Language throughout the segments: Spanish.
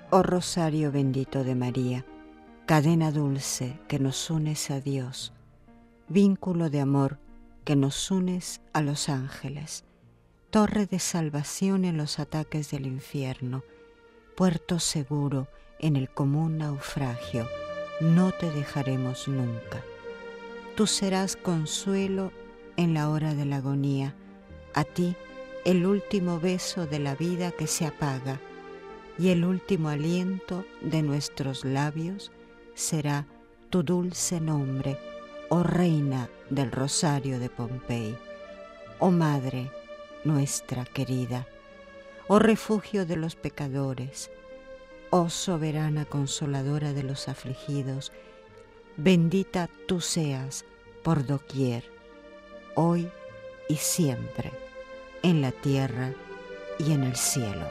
Oh rosario bendito de María, cadena dulce que nos unes a Dios, vínculo de amor que nos unes a los ángeles, torre de salvación en los ataques del infierno, puerto seguro en el común naufragio, no te dejaremos nunca. Tú serás consuelo en la hora de la agonía, a ti el último beso de la vida que se apaga, y el último aliento de nuestros labios será tu dulce nombre, oh Reina del Rosario de Pompey, oh Madre nuestra querida, oh refugio de los pecadores, oh soberana consoladora de los afligidos, bendita tú seas por doquier, hoy y siempre, en la tierra y en el cielo.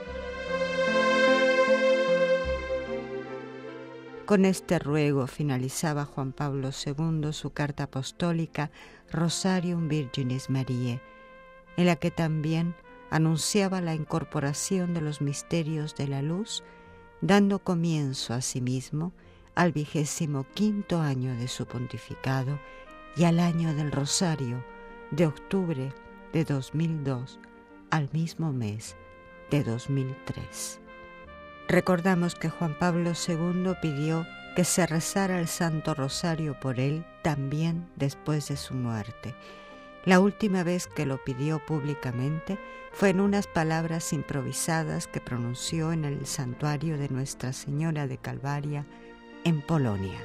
Con este ruego finalizaba Juan Pablo II su carta apostólica Rosarium Virginis Mariae, en la que también anunciaba la incorporación de los misterios de la luz, dando comienzo asimismo al 25º año de su pontificado y al año del Rosario, de octubre de 2002 al mismo mes de 2003. Recordamos que Juan Pablo II pidió que se rezara el Santo Rosario por él también después de su muerte. La última vez que lo pidió públicamente fue en unas palabras improvisadas que pronunció en el santuario de Nuestra Señora de Calvaria en Polonia.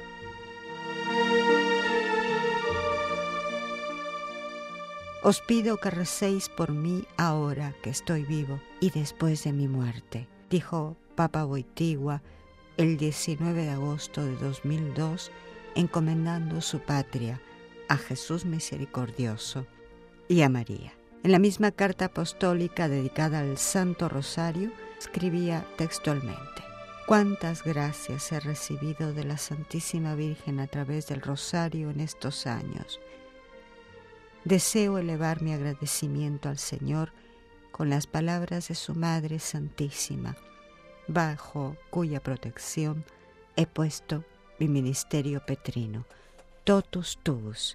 Os pido que recéis por mí ahora que estoy vivo y después de mi muerte, dijo Papa Wojtyła el 19 de agosto de 2002, encomendando su patria a Jesús misericordioso y a María. En la misma carta apostólica dedicada al Santo Rosario, escribía textualmente: «Cuántas gracias he recibido de la Santísima Virgen a través del Rosario en estos años. Deseo elevar mi agradecimiento al Señor con las palabras de su Madre Santísima, bajo cuya protección he puesto mi ministerio petrino, totus tuus».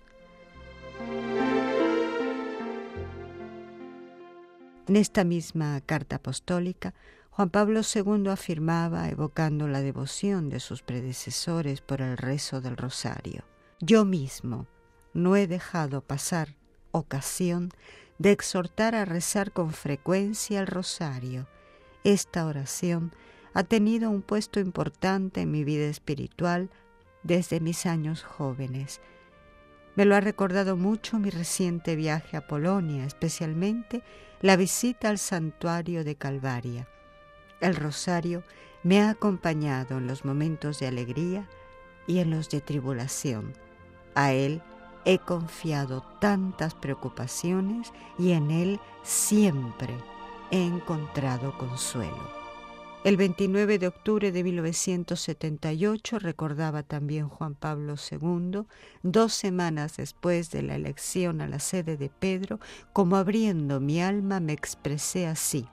En esta misma carta apostólica, Juan Pablo II afirmaba, evocando la devoción de sus predecesores por el rezo del Rosario: «Yo mismo no he dejado pasar ocasión de exhortar a rezar con frecuencia el Rosario. Esta oración ha tenido un puesto importante en mi vida espiritual desde mis años jóvenes. Me lo ha recordado mucho mi reciente viaje a Polonia, especialmente la visita al santuario de Calvaria. El Rosario me ha acompañado en los momentos de alegría y en los de tribulación. A él he confiado tantas preocupaciones y en él siempre he encontrado consuelo». El 29 de octubre de 1978 recordaba también Juan Pablo II, 2 semanas después de la elección a la sede de Pedro, como abriendo mi alma me expresé así: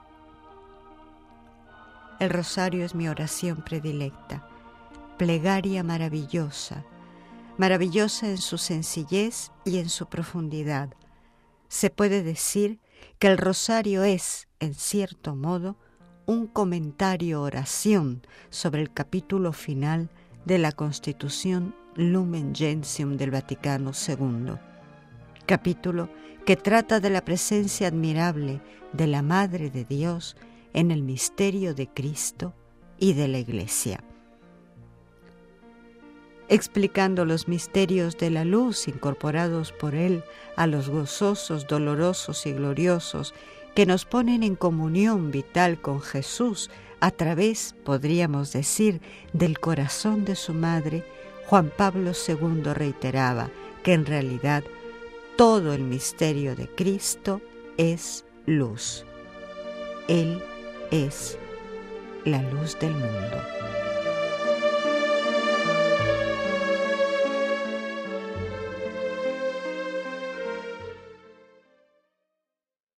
«El rosario es mi oración predilecta, plegaria maravillosa, maravillosa en su sencillez y en su profundidad. Se puede decir que el rosario es, en cierto modo, un comentario oración sobre el capítulo final de la Constitución Lumen Gentium del Vaticano II, capítulo que trata de la presencia admirable de la Madre de Dios en el misterio de Cristo y de la Iglesia. Explicando los misterios de la luz incorporados por Él a los gozosos, dolorosos y gloriosos que nos ponen en comunión vital con Jesús a través, podríamos decir, del corazón de su madre, Juan Pablo II reiteraba que en realidad todo el misterio de Cristo es luz. Él es la luz del mundo.